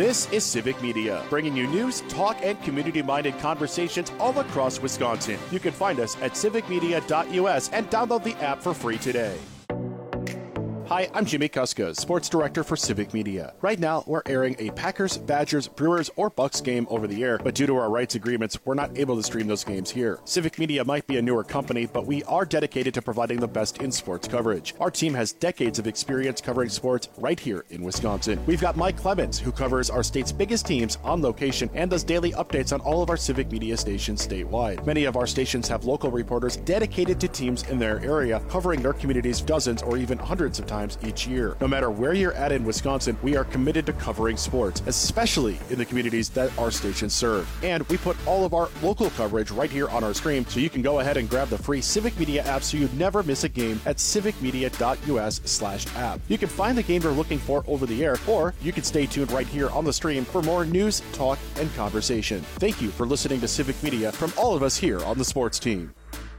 This is Civic Media, bringing you news, talk, and community-minded conversations all across Wisconsin. You can find us at civicmedia.us and download the app for free today. Hi, I'm Jimmy Kuska, Sports Director for Civic Media. Right now, we're airing a Packers, Badgers, Brewers, or Bucks game over the air, but due to our rights agreements, we're not able to stream those games here. Civic Media might be a newer company, but we are dedicated to providing the best in sports coverage. Our team has decades of experience covering sports right here in Wisconsin. We've got Mike Clemens, who covers our state's biggest teams on location and does daily updates on all of our Civic Media stations statewide. Many of our stations have local reporters dedicated to teams in their area, covering their communities dozens or even hundreds of times each year. No matter where you're at in Wisconsin, we are committed to covering sports, especially in the communities that our stations serve. And we put all of our local coverage right here on our screen, so you can go ahead and grab the free Civic Media app so you never miss a game at civicmedia.us/app. You can find the game you're looking for over the air, or you can stay tuned right here on the stream for more news, talk, and conversation. Thank you for listening to Civic Media from all of us here on the sports team.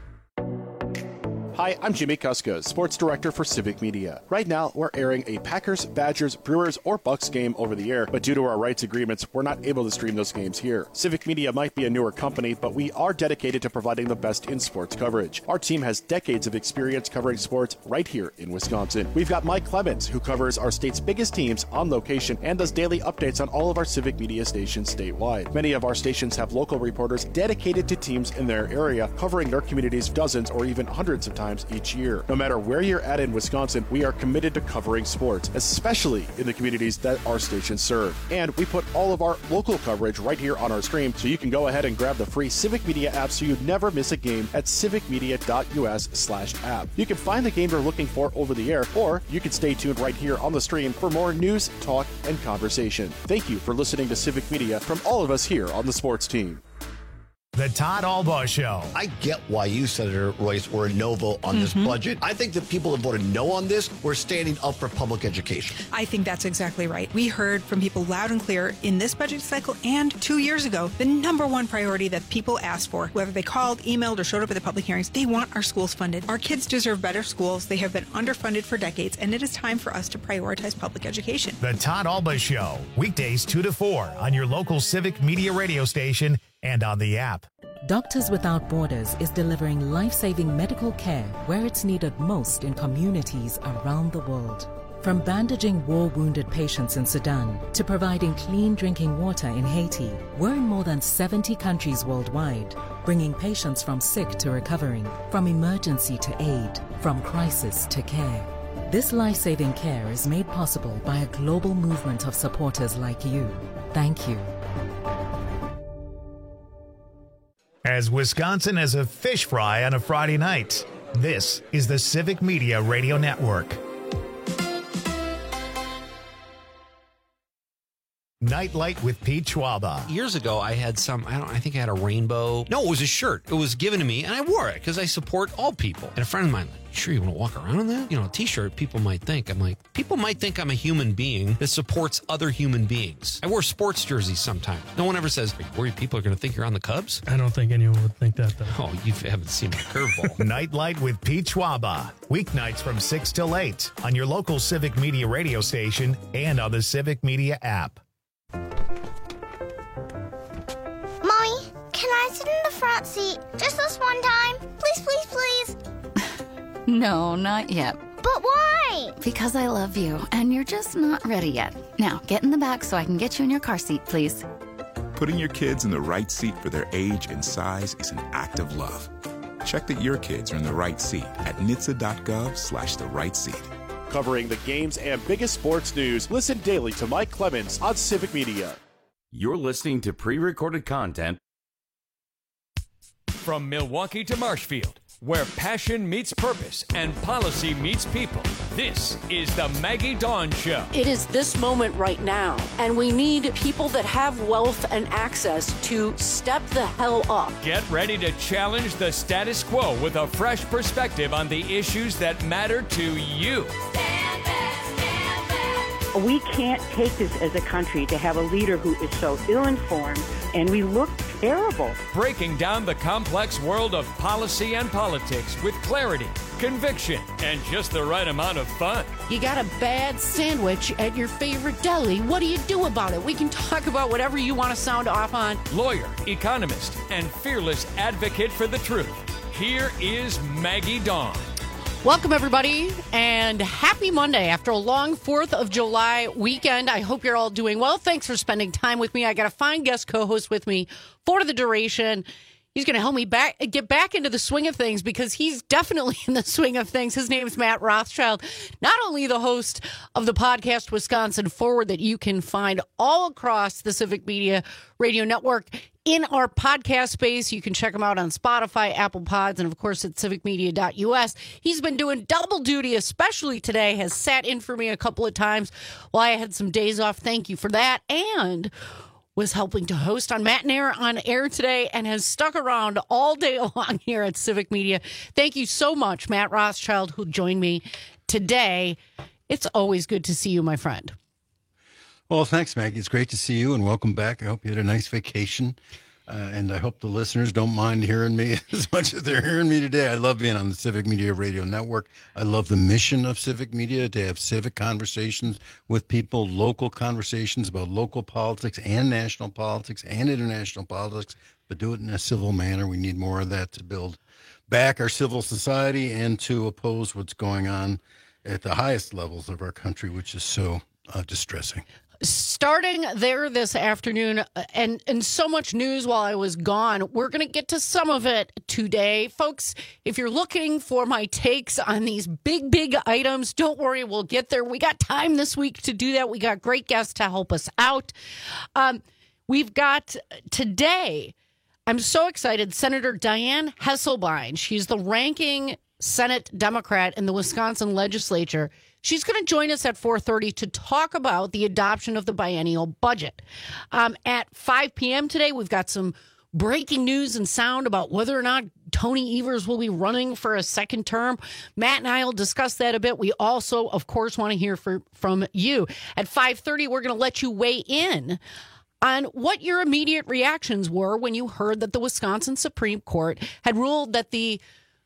Hi, I'm Jimmy Kuska, Sports Director for Civic Media. Right now, we're airing a Packers, Badgers, Brewers, or Bucks game over the air, but due to our rights agreements, we're not able to stream those games here. Civic Media might be a newer company, but we are dedicated to providing the best in sports coverage. Our team has decades of experience covering sports right here in Wisconsin. We've got Mike Clemens, who covers our state's biggest teams on location and does daily updates on all of our Civic Media stations statewide. Many of our stations have local reporters dedicated to teams in their area, covering their communities dozens or even hundreds of times each year. No matter where you're at in Wisconsin, we are committed to covering sports, especially in the communities that our stations serve. And we put all of our local coverage right here on our screen, so you can go ahead and grab the free Civic Media app so you never miss a game at civicmedia.us/app. You can find the game you're looking for over the air, or you can stay tuned right here on the stream for more news, talk, and conversation. Thank you for listening to Civic Media from all of us here on the sports team. The Todd Albaugh Show. I get why you, Senator Royce, were a no vote on this budget. I think the people that voted no on this were standing up for public education. I think that's exactly right. We heard from people loud and clear in this budget cycle and 2 years ago, the number one priority that people asked for, whether they called, emailed, or showed up at the public hearings, they want our schools funded. Our kids deserve better schools. They have been underfunded for decades, and it is time for us to prioritize public education. The Todd Albaugh Show, weekdays 2 to 4 on your local Civic Media radio station and on the app. Doctors Without Borders is delivering life-saving medical care where it's needed most in communities around the world. From bandaging war-wounded patients in Sudan to providing clean drinking water in Haiti, we're in more than 70 countries worldwide, bringing patients from sick to recovering, from emergency to aid, from crisis to care. This life-saving care is made possible by a global movement of supporters like you. Thank you. As Wisconsin as a fish fry on a Friday night, this is the Civic Media Radio Network. Nightlight with Pete Schwaba. Years ago, I had I think I had a rainbow. No, it was a shirt. It was given to me, and I wore it because I support all people. And a friend of mine, sure you want to walk around in that? You know, a t-shirt, people might think I'm a human being that supports other human beings. I wear sports jerseys sometimes. No one ever says, are you worried people are going to think you're on the Cubs? I don't think anyone would think that, though. Oh, you haven't seen my curveball. Nightlight with Pete Schwaba. Weeknights from 6 till 8 on your local Civic Media radio station and on the Civic Media app. Mommy, can I sit in the front seat just this one time? Please, please, please. No, not yet. But why? Because I love you, and you're just not ready yet. Now, get in the back so I can get you in your car seat, please. Putting your kids in the right seat for their age and size is an act of love. Check that your kids are in the right seat at nhtsa.gov/the right seat. Covering the games and biggest sports news, listen daily to Mike Clemens on Civic Media. You're listening to pre-recorded content from Milwaukee to Marshfield, where passion meets purpose and policy meets people. This is the Maggie Dawn Show. It is this moment right now, and we need people that have wealth and access to step the hell up. Get ready to challenge the status quo with a fresh perspective on the issues that matter to you. Stand back, stand back. We can't take this as a country to have a leader who is so ill-informed, and we look terrible. Breaking down the complex world of policy and politics with clarity, conviction, and just the right amount of fun. You got a bad sandwich at your favorite deli. What do you do about it? We can talk about whatever you want to sound off on. Lawyer, economist, and fearless advocate for the truth. Here is Maggie Dawn. Welcome, everybody, and happy Monday after a long 4th of July weekend. I hope you're all doing well. Thanks for spending time with me. I got a fine guest co-host with me for the duration. He's going to help me get back into the swing of things because he's definitely in the swing of things. His name's Matt Rothschild, not only the host of the podcast Wisconsin Forward that you can find all across the Civic Media Radio Network in our podcast space. You can check him out on Spotify, Apple Pods, and of course at civicmedia.us. He's been doing double duty, especially today, has sat in for me a couple of times while I had some days off. Thank you for that. And was helping to host on Matt and Air on air today and has stuck around all day long here at Civic Media. Thank you so much, Matt Rothschild, who joined me today. It's always good to see you, my friend. Well, thanks, Maggie. It's great to see you and welcome back. I hope you had a nice vacation. And I hope the listeners don't mind hearing me as much as they're hearing me today. I love being on the Civic Media Radio Network. I love the mission of Civic Media to have civic conversations with people, local conversations about local politics and national politics and international politics, but do it in a civil manner. We need more of that to build back our civil society and to oppose what's going on at the highest levels of our country, which is so distressing. Starting there this afternoon, and so much news while I was gone. We're going to get to some of it today. Folks, if you're looking for my takes on these big items, don't worry, we'll get there. We got time this week to do that. We got great guests to help us out. We've got today, I'm so excited, Senator Dianne Hesselbein. She's the ranking Senate Democrat in the Wisconsin legislature. She's going to join us at 4:30 to talk about the adoption of the biennial budget. At 5 p.m. today, we've got some breaking news and sound about whether or not Tony Evers will be running for a second term. Matt and I will discuss that a bit. We also, of course, want to hear from you. At 5:30, we're going to let you weigh in on what your immediate reactions were when you heard that the Wisconsin Supreme Court had ruled that the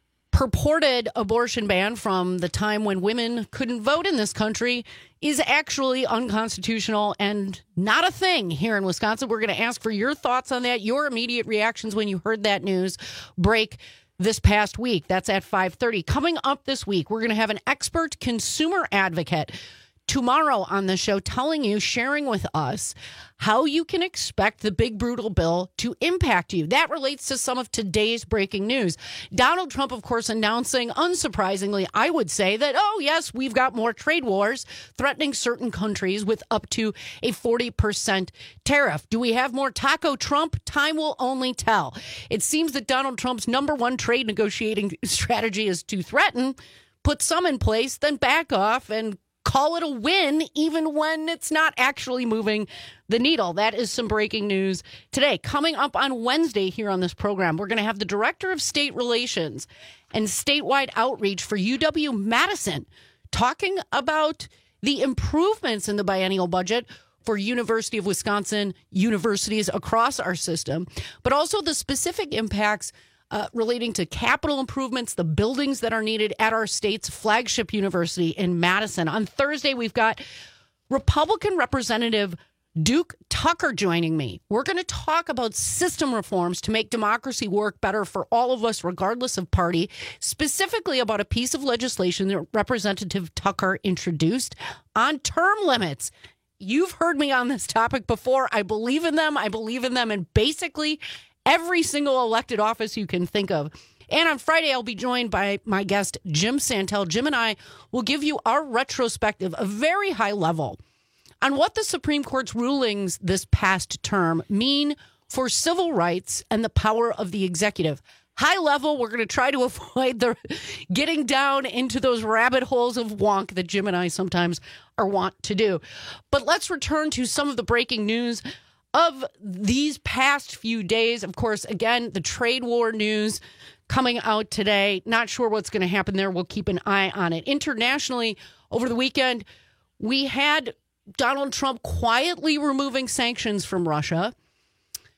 purported abortion ban from the time when women couldn't vote in this country is actually unconstitutional and not a thing here in Wisconsin. We're going to ask for your thoughts on that, your immediate reactions when you heard that news break this past week. That's at 5:30. Coming up this week, we're going to have an expert consumer advocate tomorrow on the show sharing with us how you can expect the big brutal bill to impact you. That relates to some of today's breaking news. Donald Trump, of course, announcing, unsurprisingly, I would say that, oh, yes, we've got more trade wars threatening certain countries with up to a 40% tariff. Do we have more Taco Trump? Time will only tell. It seems that Donald Trump's number one trade negotiating strategy is to threaten, put some in place, then back off and call it a win, even when it's not actually moving the needle. That is some breaking news today. Coming up on Wednesday here on this program, we're going to have the Director of State Relations and Statewide Outreach for UW-Madison talking about the improvements in the biennial budget for University of Wisconsin universities across our system, but also the specific impacts relating to capital improvements, the buildings that are needed at our state's flagship university in Madison. On Thursday, we've got Republican Representative Duke Tucker joining me. We're going to talk about system reforms to make democracy work better for all of us, regardless of party, specifically about a piece of legislation that Representative Tucker introduced on term limits. You've heard me on this topic before. I believe in them. I believe in them in basically every single elected office you can think of. And on Friday, I'll be joined by my guest, Jim Santel. Jim and I will give you our retrospective, a very high level, on what the Supreme Court's rulings this past term mean for civil rights and the power of the executive. High level, we're going to try to avoid getting down into those rabbit holes of wonk that Jim and I sometimes are wont to do. But let's return to some of the breaking news of these past few days. Of course, again, the trade war news coming out today. Not sure what's going to happen there. We'll keep an eye on it. Internationally, over the weekend, we had Donald Trump quietly removing sanctions from Russia.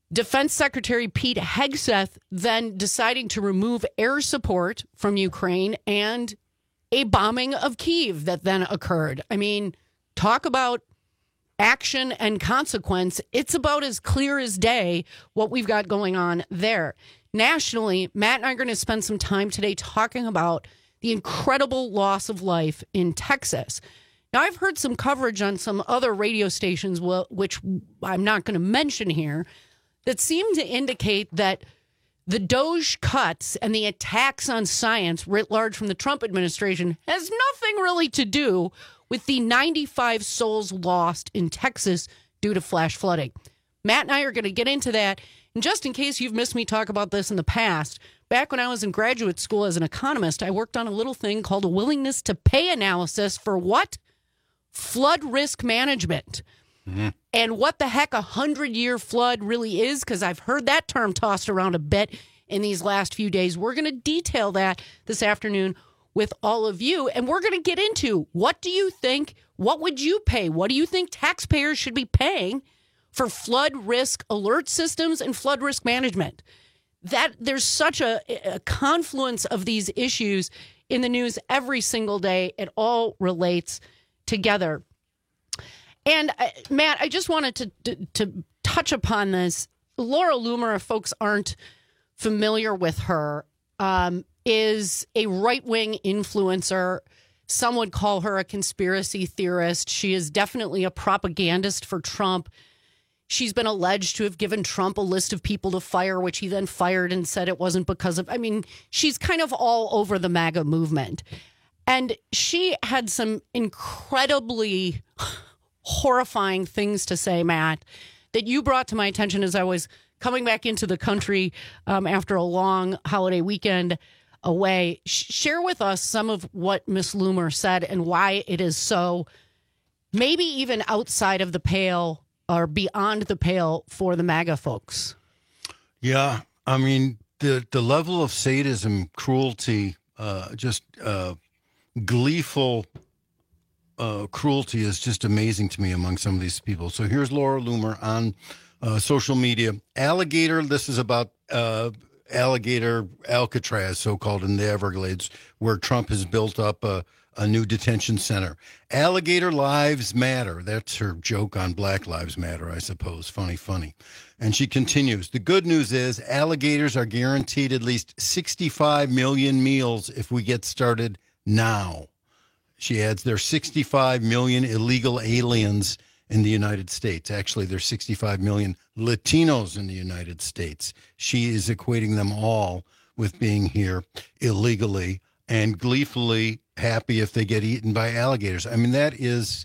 Defense Secretary Pete Hegseth then deciding to remove air support from Ukraine and a bombing of Kyiv that then occurred. I mean, talk about action and consequence. It's about as clear as day what we've got going on there. Nationally, Matt and I are going to spend some time today talking about the incredible loss of life in Texas. Now, I've heard some coverage on some other radio stations, which I'm not going to mention here, that seem to indicate that the DOJ cuts and the attacks on science writ large from the Trump administration has nothing really to do with the 95 souls lost in Texas due to flash flooding. Matt and I are going to get into that. And just in case you've missed me talk about this in the past, back when I was in graduate school as an economist, I worked on a little thing called a willingness to pay analysis for what? Flood risk management. Mm-hmm. And what the heck a 100-year flood really is, because I've heard that term tossed around a bit in these last few days. We're going to detail that this afternoon with all of you. And we're going to get into, what do you think? What would you pay? What do you think taxpayers should be paying for flood risk alert systems and flood risk management? That there's such a confluence of these issues in the news every single day. It all relates together. And Matt, I just wanted to touch upon this. Laura Loomer, if folks aren't familiar with her, is a right-wing influencer. Some would call her a conspiracy theorist. She is definitely a propagandist for Trump. She's been alleged to have given Trump a list of people to fire, which he then fired and said it wasn't because of, I mean, she's kind of all over the MAGA movement. And she had some incredibly horrifying things to say, Matt, that you brought to my attention as I was coming back into the country after a long holiday weekend away. Share with us some of what Miss Loomer said and why it is so, maybe even outside of the pale or beyond the pale for the MAGA folks. Yeah, I mean, the level of sadism, cruelty, gleeful cruelty is just amazing to me among some of these people. So here's Laura Loomer on social media. Alligator, this is about Alligator Alcatraz, so-called, in the Everglades, where Trump has built up a new detention center. Alligator lives matter. That's her joke on Black Lives Matter, I suppose. Funny. And she continues, the good news is alligators are guaranteed at least 65 million meals if we get started now. She adds, there are 65 million illegal aliens in the United States. Actually, there's 65 million Latinos in the United States. She is equating them all with being here illegally and gleefully happy if they get eaten by alligators. I mean, that is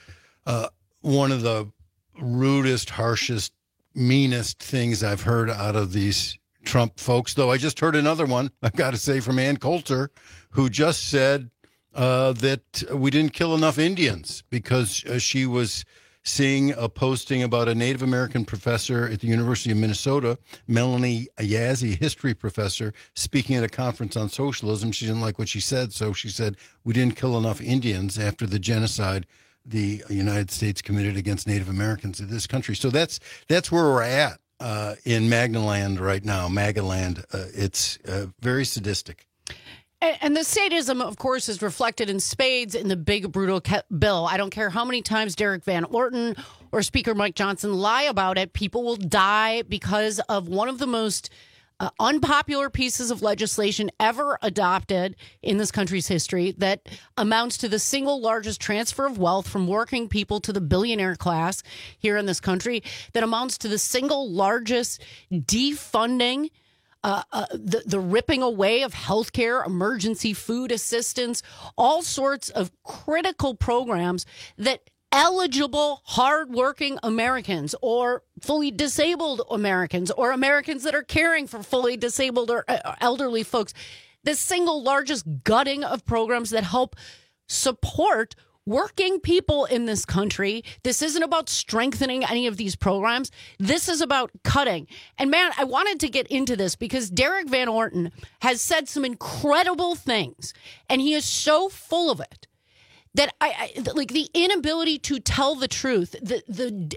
one of the rudest, harshest, meanest things I've heard out of these Trump folks. Though I just heard another one, I've got to say, from Ann Coulter, who just said that we didn't kill enough Indians because she was seeing a posting about a Native American professor at the University of Minnesota, Melanie Yazzie, history professor, speaking at a conference on socialism. She didn't like what she said, so she said, we didn't kill enough Indians after the genocide the United States committed against Native Americans in this country. So that's where we're at in Magnaland right now, Magaland. It's very sadistic. And the sadism, of course, is reflected in spades in the big, brutal bill. I don't care how many times Derek Van Orton or Speaker Mike Johnson lie about it. People will die because of one of the most unpopular pieces of legislation ever adopted in this country's history that amounts to the single largest transfer of wealth from working people to the billionaire class here in this country, that amounts to the single largest defunding, the ripping away of healthcare, emergency food assistance, all sorts of critical programs that eligible, hardworking Americans or fully disabled Americans or Americans that are caring for fully disabled or elderly folks, the single largest gutting of programs that help support working people in this country. This isn't about strengthening any of these programs. This is about cutting. And man, I wanted to get into this because Derek Van Orton has said some incredible things, and he is so full of it that I like the inability to tell the truth, the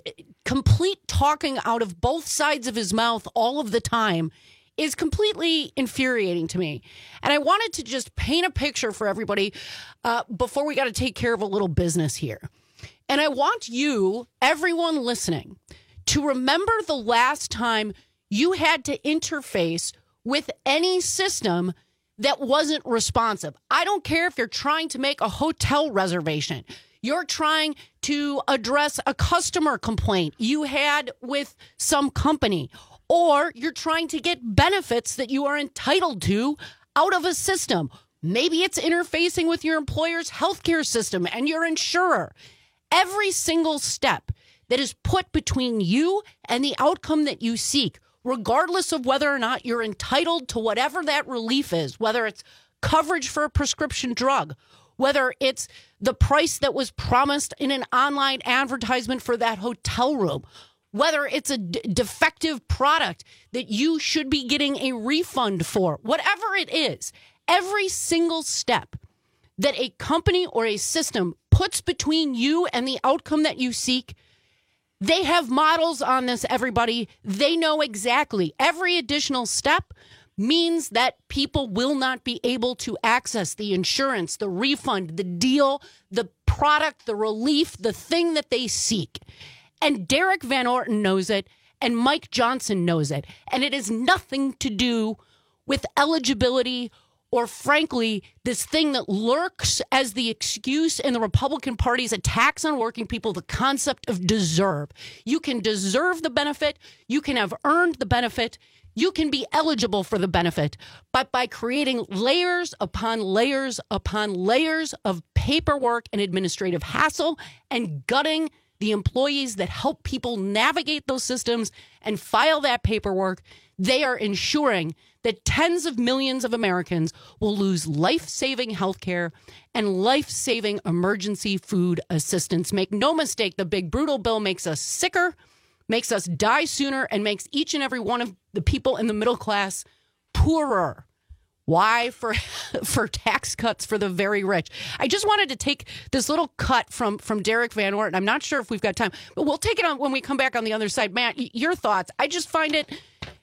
complete talking out of both sides of his mouth all of the time is completely infuriating to me. And I wanted to just paint a picture for everybody before we got to take care of a little business here. And I want you, everyone listening, to remember the last time you had to interface with any system that wasn't responsive. I don't care if you're trying to make a hotel reservation. You're trying to address a customer complaint you had with some company, or you're trying to get benefits that you are entitled to out of a system. Maybe it's interfacing with your employer's healthcare system and your insurer. Every single step that is put between you and the outcome that you seek, regardless of whether or not you're entitled to whatever that relief is, whether it's coverage for a prescription drug, whether it's the price that was promised in an online advertisement for that hotel room, whether it's a defective product that you should be getting a refund for, whatever it is, every single step that a company or a system puts between you and the outcome that you seek, they have models on this, everybody. They know exactly. Every additional step means that people will not be able to access the insurance, the refund, the deal, the product, the relief, the thing that they seek. And Derek Van Orton knows it, and Mike Johnson knows it. And it has nothing to do with eligibility or, frankly, this thing that lurks as the excuse in the Republican Party's attacks on working people, the concept of deserve. You can deserve the benefit. You can have earned the benefit. You can be eligible for the benefit. But by creating layers upon layers upon layers of paperwork and administrative hassle and gutting the employees that help people navigate those systems and file that paperwork, they are ensuring that tens of millions of Americans will lose life-saving health care and life-saving emergency food assistance. Make no mistake, the big brutal bill makes us sicker, makes us die sooner, and makes each and every one of the people in the middle class poorer. Why? For tax cuts for the very rich. I just wanted to take this little cut from Derek Van Orton. I'm not sure if we've got time, but we'll take it on when we come back on the other side. Matt, your thoughts. I just find it's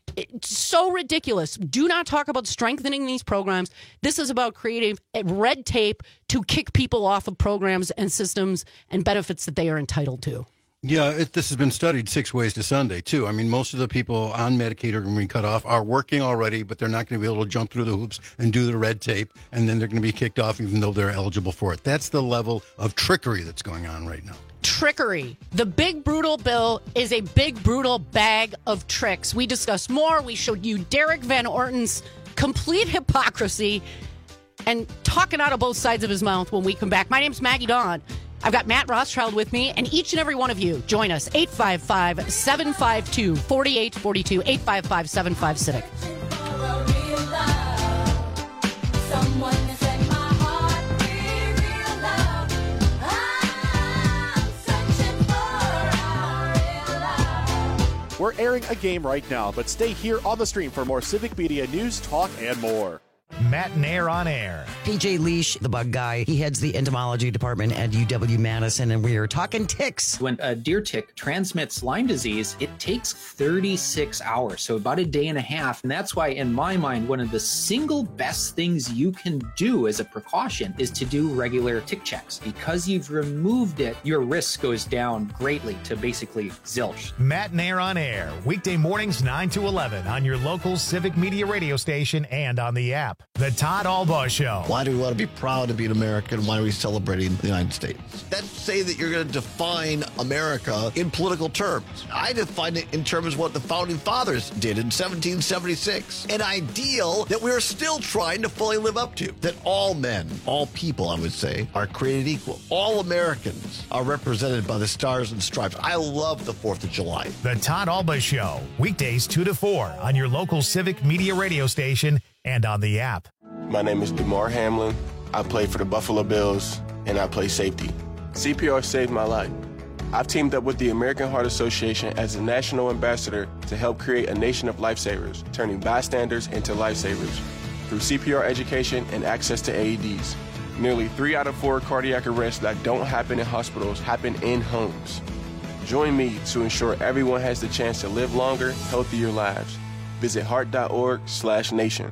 so ridiculous. Do not talk about strengthening these programs. This is about creating red tape to kick people off of programs and systems and benefits that they are entitled to. Yeah, this has been studied 6 ways to Sunday, too. I mean, most of the people on Medicaid are going to be cut off, are working already, but they're not going to be able to jump through the hoops and do the red tape, and then they're going to be kicked off even though they're eligible for it. That's the level of trickery that's going on right now. Trickery. The big brutal bill is a big brutal bag of tricks. We discussed more. We showed you Derek Van Orton's complete hypocrisy and talking out of both sides of his mouth when we come back. My name's Maggie Dawn. I've got Matt Rothschild with me, and each and every one of you, join us, 855-752-4842, 855-75-CIVIC. We're airing a game right now, but stay here on the stream for more Civic Media news, talk, and more. Matt and Air on Air. PJ Leash, the bug guy, he heads the entomology department at UW-Madison, and we are talking ticks. When a deer tick transmits Lyme disease, it takes 36 hours, so about a day and a half. And that's why, in my mind, one of the single best things you can do as a precaution is to do regular tick checks. Because you've removed it, your risk goes down greatly to basically zilch. Matt and Air on Air, weekday mornings 9 to 11 on your local Civic Media radio station and on the app. The Todd Albaugh Show. Why do we want to be proud to be an American? Why are we celebrating the United States? That's say that you're going to define America in political terms. I define it in terms of what the Founding Fathers did in 1776. An ideal that we're still trying to fully live up to. That all men, all people, I would say, are created equal. All Americans are represented by the stars and stripes. I love the 4th of July. The Todd Albaugh Show, weekdays 2 to 4 on your local Civic Media radio station and on the app. My name is DeMar Hamlin. I play for the Buffalo Bills, and I play safety. CPR saved my life. I've teamed up with the American Heart Association as a national ambassador to help create a nation of lifesavers, turning bystanders into lifesavers through CPR education and access to AEDs. Nearly 3 out of 4 cardiac arrests that don't happen in hospitals happen in homes. Join me to ensure everyone has the chance to live longer, healthier lives. Visit heart.org/nation.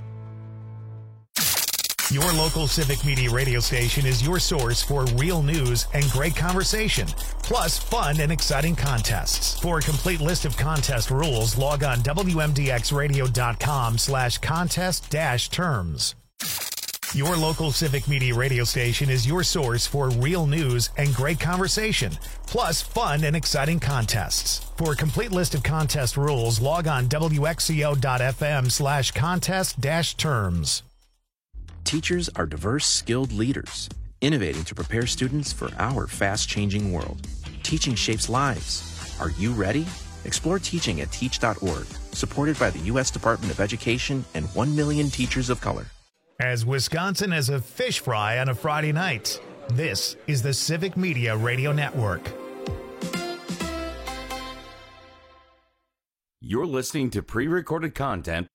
Your local Civic Media radio station is your source for real news and great conversation, plus fun and exciting contests. For a complete list of contest rules, log on WMDXradio.com/contest-terms. Your local Civic Media radio station is your source for real news and great conversation, plus fun and exciting contests. For a complete list of contest rules, log on WXCO.FM/contest-terms. Teachers are diverse, skilled leaders, innovating to prepare students for our fast-changing world. Teaching shapes lives. Are you ready? Explore teaching at teach.org, supported by the U.S. Department of Education and 1 million teachers of color. As Wisconsin has a fish fry on a Friday night, this is the Civic Media Radio Network. You're listening to pre-recorded content.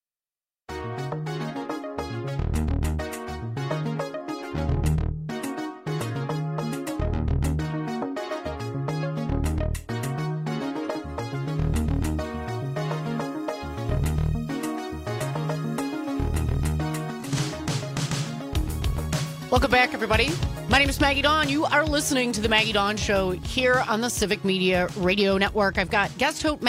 Welcome back, everybody. My name is Maggie Dawn. You are listening to the Maggie Dawn Show here on the Civic Media Radio Network. I've got guest host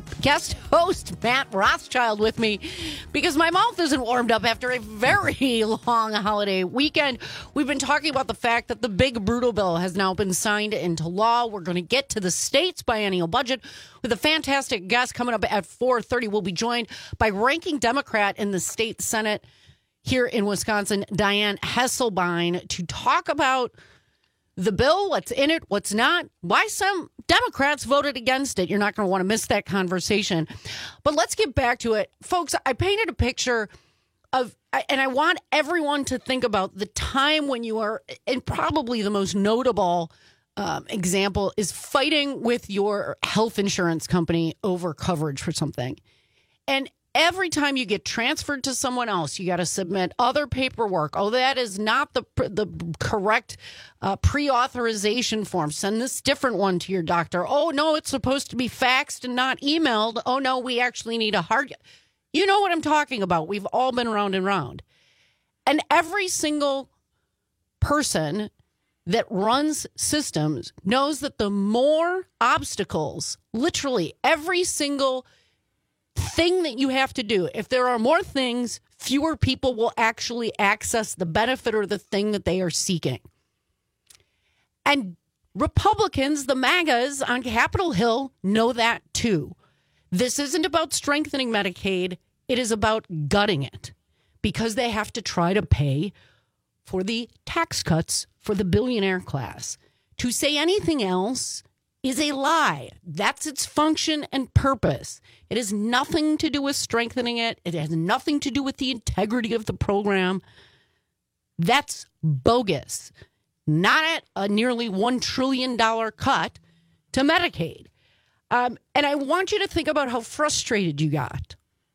Matt Rothschild with me because my mouth isn't warmed up after a very long holiday weekend. We've been talking about the fact that the big brutal bill has now been signed into law. We're going to get to the state's biennial budget with a fantastic guest coming up at 4:30. We'll be joined by ranking Democrat in the state Senate here in Wisconsin, Diane Hesselbein, to talk about the bill, what's in it, what's not, why some Democrats voted against it. You're not going to want to miss that conversation. But let's get back to it. Folks, I painted a picture of, and I want everyone to think about the time when you are, and probably the most notable example is fighting with your health insurance company over coverage for something. And every time you get transferred to someone else, you got to submit other paperwork. Oh, that is not the correct pre-authorization form. Send this different one to your doctor. Oh, no, it's supposed to be faxed and not emailed. Oh, no, we actually need a hard... You know what I'm talking about. We've all been round and round. And every single person that runs systems knows that the more obstacles, literally every single thing that you have to do, if there are more things, fewer people will actually access the benefit or the thing that they are seeking. And Republicans, the MAGAs on Capitol Hill, know that too. This isn't about strengthening Medicaid. It is about gutting it because they have to try to pay for the tax cuts for the billionaire class. To say anything else is a lie. That's its function and purpose. It has nothing to do with strengthening it. It has nothing to do with the integrity of the program. That's bogus. Not at a nearly $1 trillion cut to Medicaid. And I want you to think about how frustrated you got.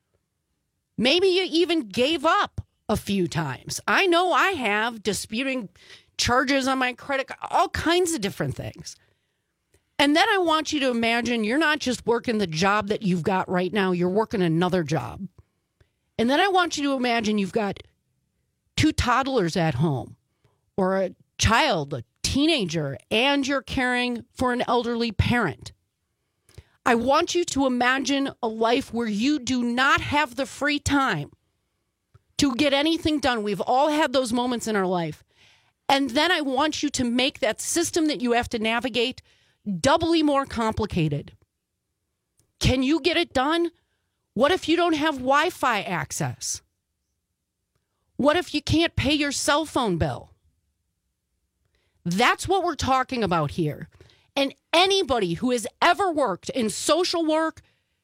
Maybe you even gave up a few times. I know I have, disputing charges on my credit card, all kinds of different things. And then I want you to imagine you're not just working the job that you've got right now, you're working another job. And then I want you to imagine you've got 2 toddlers at home or a child, a teenager, and you're caring for an elderly parent. I want you to imagine a life where you do not have the free time to get anything done. We've all had those moments in our life. And then I want you to make that system that you have to navigate doubly more complicated. Can you get it done? What if you don't have Wi-Fi access? What if you can't pay your cell phone bill? That's what we're talking about here. And anybody who has ever worked in social work,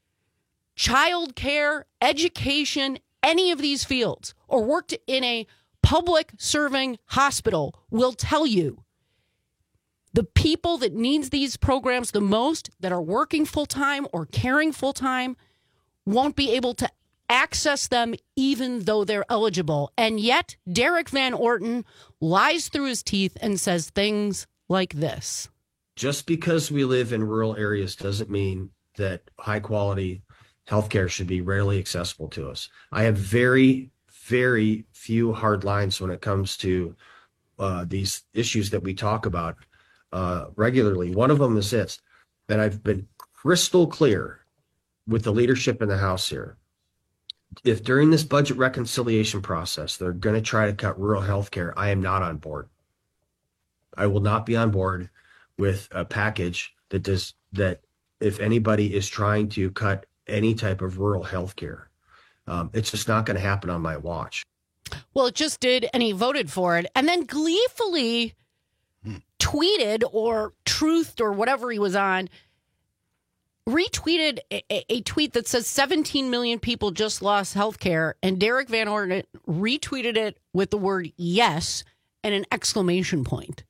child care, education, any of these fields, or worked in a public serving hospital will tell you the people that needs these programs the most, that are working full-time or caring full-time, won't be able to access them even though they're eligible. And yet, Derek Van Orton lies through his teeth and says things like this. just because we live in rural areas doesn't mean that high quality healthcare should be readily accessible to us. I have very, very few hard lines when it comes to these issues that we talk about regularly. One of them is this, that I've been crystal clear with the leadership in the House here. If during this budget reconciliation process, they're going to try to cut rural healthcare, I am not on board. I will not be on board with a package that if anybody is trying to cut any type of rural healthcare, it's just not going to happen on my watch. Well, it just did, and he voted for it, and then gleefully tweeted or truthed or whatever he was on, retweeted a tweet that says 17 million people just lost health care, and Derek Van Orden retweeted it with the word yes and an exclamation point.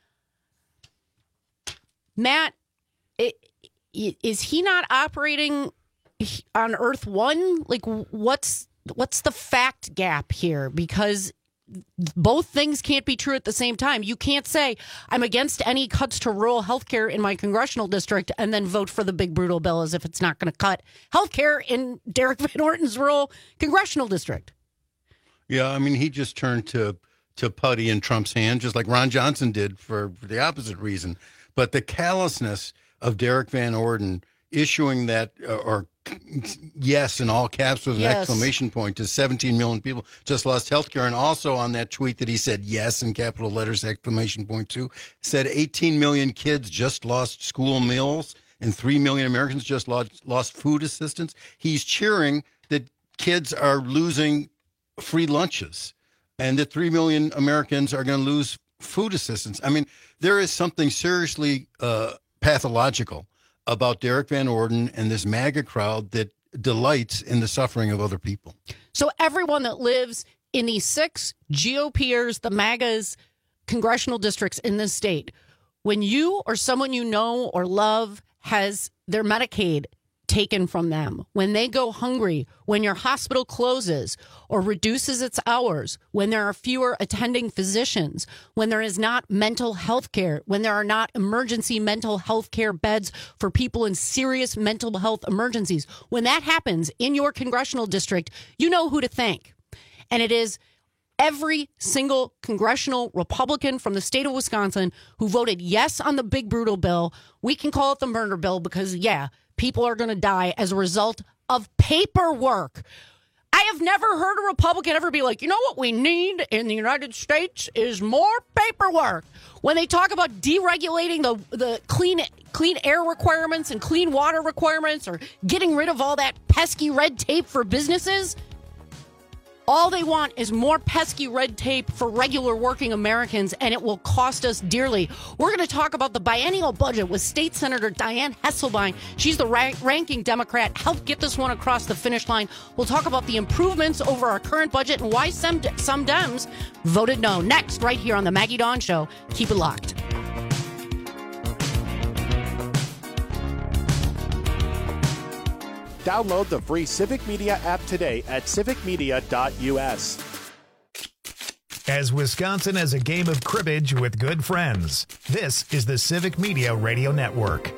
Matt, is he not operating on Earth One? Like, what's the fact gap here? Because both things can't be true at the same time. You can't say, I'm against any cuts to rural health care in my congressional district and then vote for the big brutal bill as if it's not going to cut health care in Derek Van Orden's rural congressional district. Yeah, I mean, he just turned to putty in Trump's hand, just like Ron Johnson did for the opposite reason. But the callousness of Derek Van Orden issuing that, or yes in all caps with an exclamation point, to 17 million people just lost health care. And also on that tweet that he said yes in capital letters, exclamation point too, said 18 million kids just lost school meals and 3 million Americans just lost food assistance. He's cheering that kids are losing free lunches and that 3 million Americans are going to lose food assistance. I mean, there is something seriously pathological about Derek Van Orden and this MAGA crowd that delights in the suffering of other people. So everyone that lives in these 6 GOPers, the MAGAs, congressional districts in this state, when you or someone you know or love has their Medicaid taken from them, when they go hungry, when your hospital closes or reduces its hours, when there are fewer attending physicians, when there is not mental health care, when there are not emergency mental health care beds for people in serious mental health emergencies, when that happens in your congressional district, you know who to thank. And it is every single congressional Republican from the state of Wisconsin who voted yes on the big brutal bill. We can call it the murder bill because, people are going to die as a result of paperwork. I have never heard a Republican ever be like, you know what we need in the United States is more paperwork. When they talk about deregulating the clean air requirements and clean water requirements or getting rid of all that pesky red tape for businesses, all they want is more pesky red tape for regular working Americans, and it will cost us dearly. We're going to talk about the biennial budget with State Senator Dianne Hesselbein. She's the ranking Democrat. Help get this one across the finish line. We'll talk about the improvements over our current budget and why some Dems voted no. Next, right here on the Maggie Dawn Show. Keep it locked. Download the free Civic Media app today at civicmedia.us. As Wisconsin as a game of cribbage with good friends, this is the Civic Media Radio Network.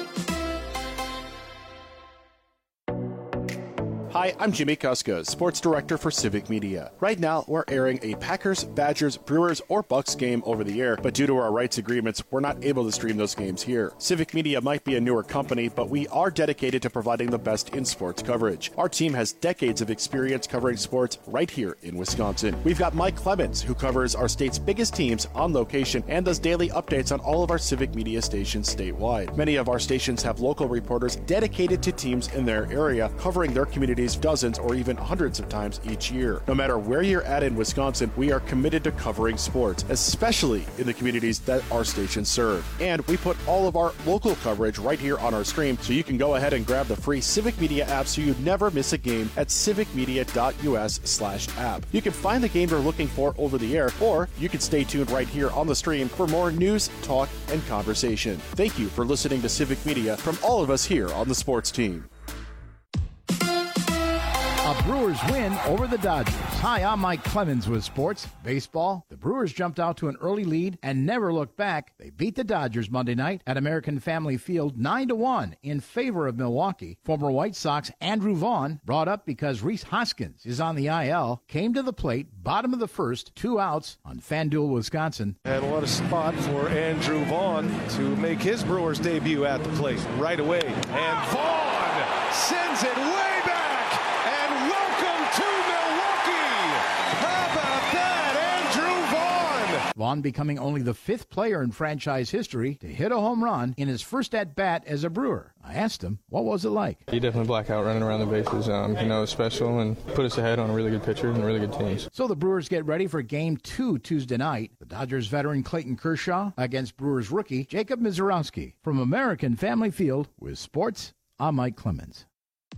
Hi, I'm Jimmy Kuska, Sports Director for Civic Media. Right now, we're airing a Packers, Badgers, Brewers, or Bucks game over the air, but due to our rights agreements, we're not able to stream those games here. Civic Media might be a newer company, but we are dedicated to providing the best in sports coverage. Our team has decades of experience covering sports right here in Wisconsin. We've got Mike Clemens, who covers our state's biggest teams on location and does daily updates on all of our Civic Media stations statewide. Many of our stations have local reporters dedicated to teams in their area, covering their communities dozens or even hundreds of times each year. No matter where you're at in Wisconsin, we are committed to covering sports, especially in the communities that our stations serve. And we put all of our local coverage right here on our stream, so you can go ahead and grab the free Civic Media app so you never miss a game at civicmedia.us/app. You can find the game you're looking for over the air, or you can stay tuned right here on the stream for more news, talk, and conversation. Thank you for listening to Civic Media from all of us here on the sports team. A Brewers win over the Dodgers. Hi, I'm Mike Clemens with sports. Baseball, the Brewers jumped out to an early lead and never looked back. They beat the Dodgers Monday night at American Family Field 9-1 in favor of Milwaukee. Former White Sox Andrew Vaughn, brought up because Rhys Hoskins is on the IL, came to the plate, bottom of the first, 2 outs on FanDuel, Wisconsin. And what a spot for Andrew Vaughn to make his Brewers debut at the plate right away. And Vaughn sends it way back. And welcome to Milwaukee. How about that, Andrew Vaughn? Vaughn becoming only the 5th player in franchise history to hit a home run in his first at-bat as a Brewer. I asked him, what was it like? He definitely blacked out running around the bases. It was special and put us ahead on a really good pitcher and really good teams. So the Brewers get ready for Game 2 Tuesday night. The Dodgers veteran Clayton Kershaw against Brewers rookie Jacob Misiorowski. From American Family Field with sports, I'm Mike Clemens.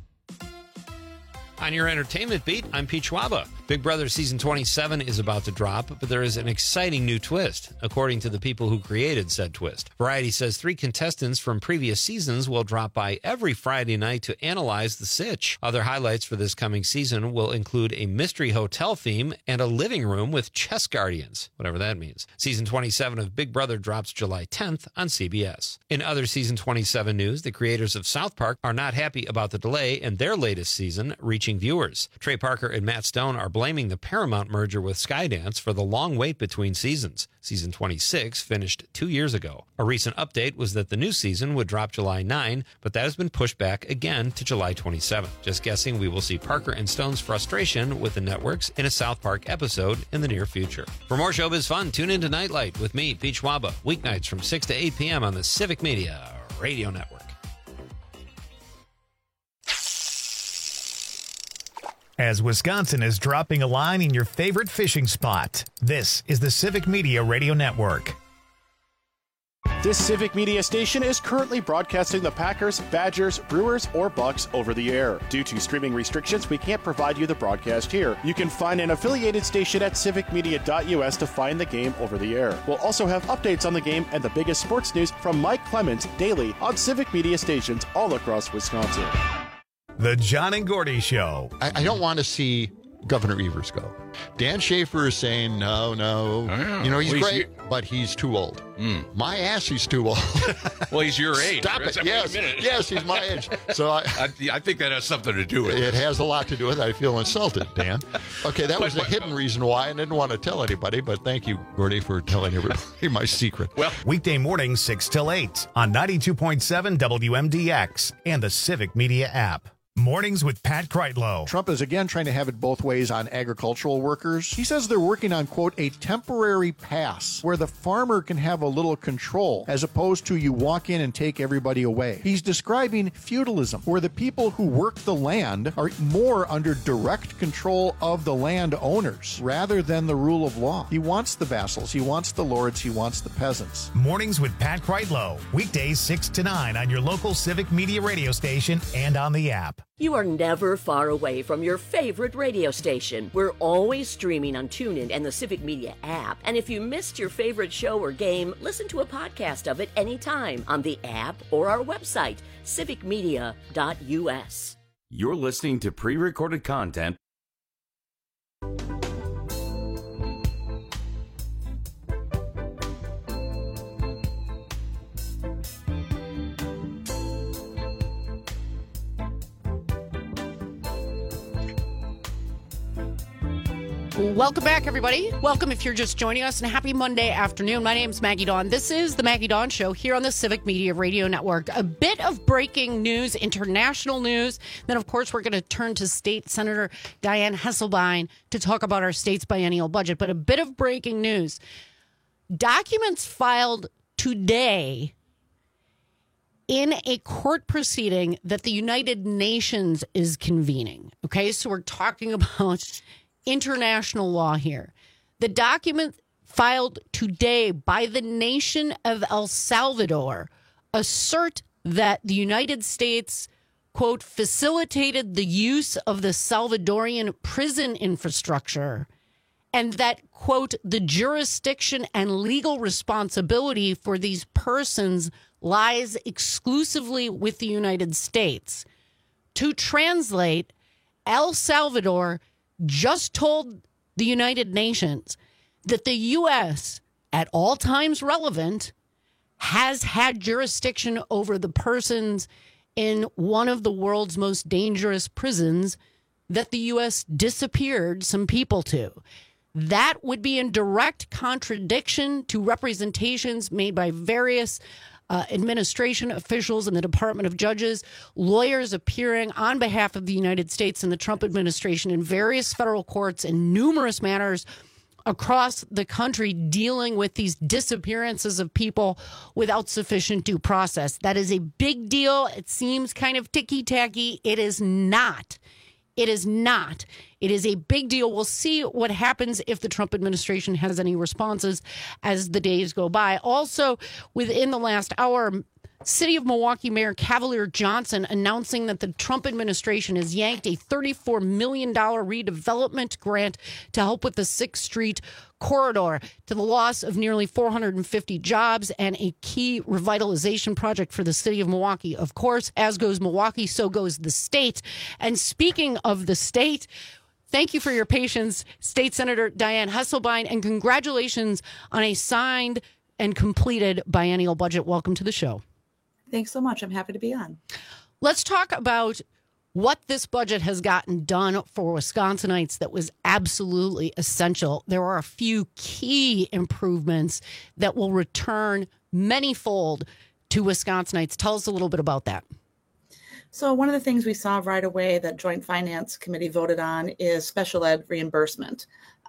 On your entertainment beat, I'm Pete Schwaba. Big Brother Season 27 is about to drop, but there is an exciting new twist, according to the people who created said twist. Variety says 3 contestants from previous seasons will drop by every Friday night to analyze the sitch. Other highlights for this coming season will include a mystery hotel theme and a living room with chess guardians, whatever that means. Season 27 of Big Brother drops July 10th on CBS. In other Season 27 news, the creators of South Park are not happy about the delay in their latest season reaching viewers. Trey Parker and Matt Stone are blaming the Paramount merger with Skydance for the long wait between seasons. Season 26 finished 2 years ago. A recent update was that the new season would drop July 9, but that has been pushed back again to July 27. Just guessing we will see Parker and Stone's frustration with the networks in a South Park episode in the near future. For more showbiz fun, tune into Nightlight with me, Pete Schwaba, weeknights from 6 to 8 p.m. on the Civic Media Radio Network. As Wisconsin is dropping a line in your favorite fishing spot, this is the Civic Media Radio Network. This Civic Media station is currently broadcasting the Packers, Badgers, Brewers, or Bucks over the air. Due to streaming restrictions, we can't provide you the broadcast here. You can find an affiliated station at civicmedia.us to find the game over the air. We'll also have updates on the game and the biggest sports news from Mike Clemens daily on Civic Media stations all across Wisconsin. The John and Gordy Show. I don't want to see Governor Evers go. Dan Schaefer is saying, no. He's great, but he's too old. My ass, he's too old. Well, he's your age. Stop it. Yes, he's my age. So I think that has something to do with it. It has a lot to do with it. I feel insulted, Dan. Okay, that was a hidden reason why I didn't want to tell anybody, but thank you, Gordy, for telling everybody my secret. Well, weekday mornings 6 till 8 on 92.7 WMDX and the Civic Media app. Mornings with Pat Kreitlow. Trump is again trying to have it both ways on agricultural workers. He says they're working on, quote, a temporary pass where the farmer can have a little control as opposed to you walk in and take everybody away. He's describing feudalism, where the people who work the land are more under direct control of the landowners rather than the rule of law. He wants the vassals, he wants the lords, he wants the peasants. Mornings with Pat Kreitlow. Weekdays 6 to 9 on your local Civic Media radio station and on the app. You are never far away from your favorite radio station. We're always streaming on TuneIn and the Civic Media app. And if you missed your favorite show or game, listen to a podcast of it anytime on the app or our website, civicmedia.us. You're listening to pre-recorded content. Welcome back, everybody. Welcome if you're just joining us, and happy Monday afternoon. My name's Maggie Dawn. This is the Maggie Dawn Show here on the Civic Media Radio Network. A bit of breaking news, international news. Then, of course, we're going to turn to State Senator Dianne Hesselbein to talk about our state's biennial budget. But a bit of breaking news. Documents filed today in a court proceeding that the United Nations is convening. Okay, so we're talking about international law here. The document filed today by the nation of El Salvador assert that the United States, quote, facilitated the use of the Salvadorian prison infrastructure, and that, quote, the jurisdiction and legal responsibility for these persons lies exclusively with the United States. To translate, El Salvador just told the United Nations that the U.S., at all times relevant, has had jurisdiction over the persons in one of the world's most dangerous prisons that the U.S. disappeared some people to. That would be in direct contradiction to representations made by various administration officials in the Department of Justice, lawyers appearing on behalf of the United States and the Trump administration in various federal courts in numerous matters across the country dealing with these disappearances of people without sufficient due process. That is a big deal. It seems kind of ticky-tacky. It is not. It is not. It is a big deal. We'll see what happens if the Trump administration has any responses as the days go by. Also, within the last hour, City of Milwaukee Mayor Cavalier Johnson announcing that the Trump administration has yanked a $34 million redevelopment grant to help with the 6th Street corridor, to the loss of nearly 450 jobs and a key revitalization project for the city of Milwaukee. Of course, as goes Milwaukee, so goes the state. And speaking of the state, thank you for your patience, State Senator Dianne Hesselbein, and congratulations on a signed and completed biennial budget. Welcome to the show. Thanks so much. I'm happy to be on. Let's talk about what this budget has gotten done for Wisconsinites that was absolutely essential. There are a few key improvements that will return manyfold to Wisconsinites. Tell us a little bit about that. So one of the things we saw right away that Joint Finance Committee voted on is special ed reimbursement.